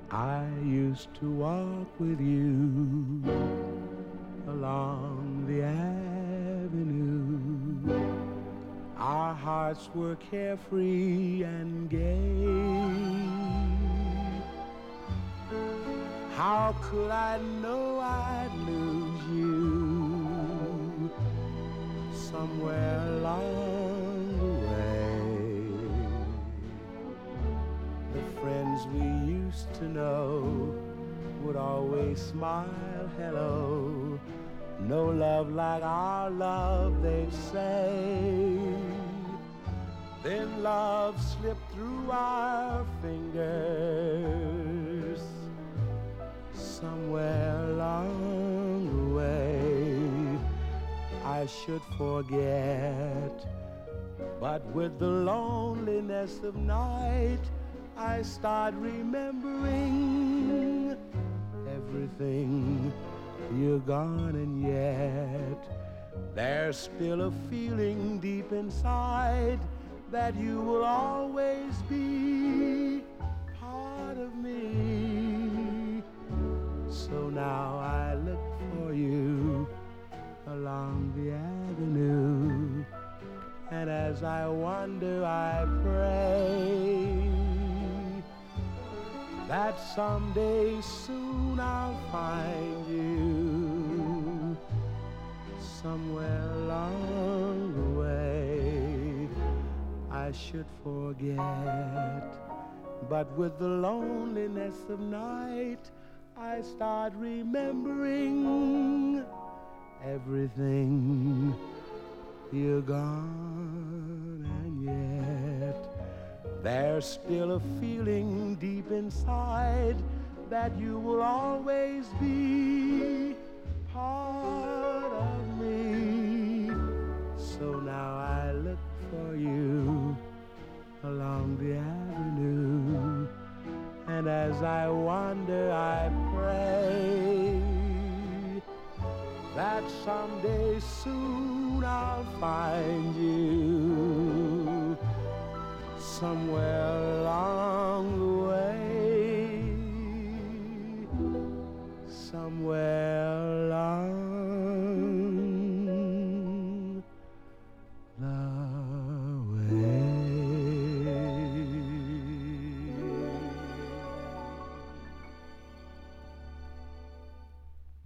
I used to walk with you along the avenue. Our hearts were carefree and gay. How could I know I'd lose you somewhere along the way? The friends we used to know would always smile hello. No love like our love, they'd say. Then love slipped through our fingers somewhere along the way. I should forget, but with the loneliness of night, I start remembering everything. You're gone, and yet there's still a feeling deep inside that you will always be part of me. So now I look for you along the avenue, and as I wander I pray that someday soon I'll find you somewhere along the way. I should forget, but with the loneliness of night, I start remembering everything. You're gone, and yet there's still a feeling deep inside that you will always be part of me. So now I look for you along the avenue, and as I wander I pray that someday soon I'll find you somewhere